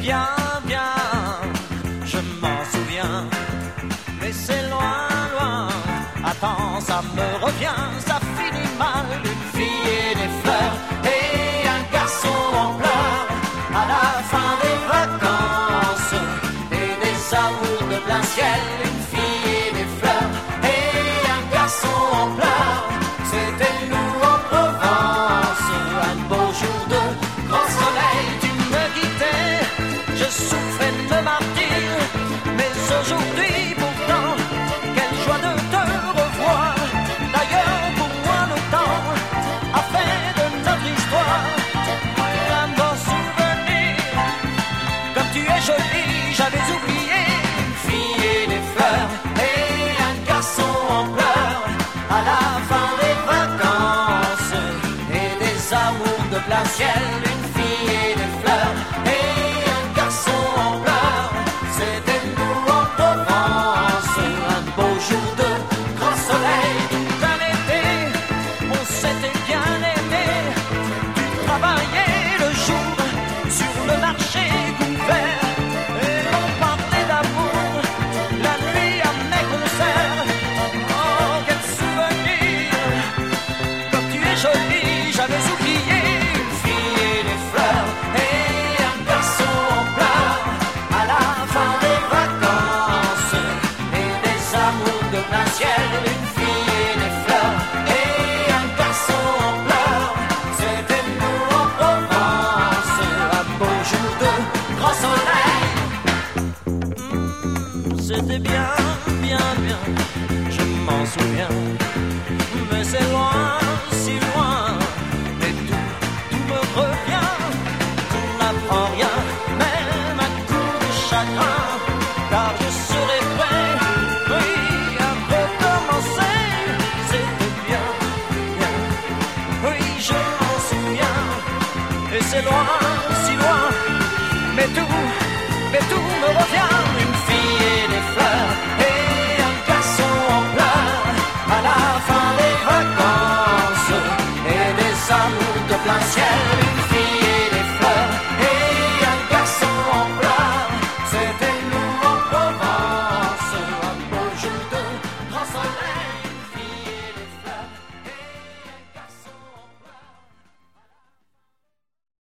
bien, bien, je m'en souviens. Mais c'est loin, loin, attends, ça me revient, ça finit mal. Une fille et des fleurs et un garçon en pleurs à la fin des vacances et des amours de plein ciel. Une fille et des fleurs et un garçon en pleurs, c'était nous en Provence. Un beau jour de grand soleil, tu me quittais, je souffrais de me martyr. Mais aujourd'hui pourtant, quelle joie de te revoir. D'ailleurs pour moi le temps a fait de notre histoire un beau souvenir. Comme tu es jolie, j'avais oublié. Une fille et des fleurs et un garçon en pleurs à la fin des vacances et des amours de plein ciel. Une fille et des fleurs et un garçon en pleurs, c'était nous en Provence. Un beau jour de grand soleil, tout un été, on s'était bien aimé. Tu travaillais le jour sur le marché couvert et on parlait d'amour la nuit à mes concerts. Oh, quel souvenir, comme tu es jolie, j'avais oublié. Une fille et des fleurs et un garçon en pleurs à la fin des vacances et des amours de plein ciel. Une fille et des fleurs et un garçon en pleurs, c'était nous en Provence. Un beau jour de grand soleil. C'était bien, bien, bien, je m'en souviens. Mais c'est loin, si loin, et tout me revient. Tu n'apprends rien, même un coup de chagrin, car je serai prêt, oui, à recommencer. C'était bien, bien, oui, je m'en souviens. Et c'est loin,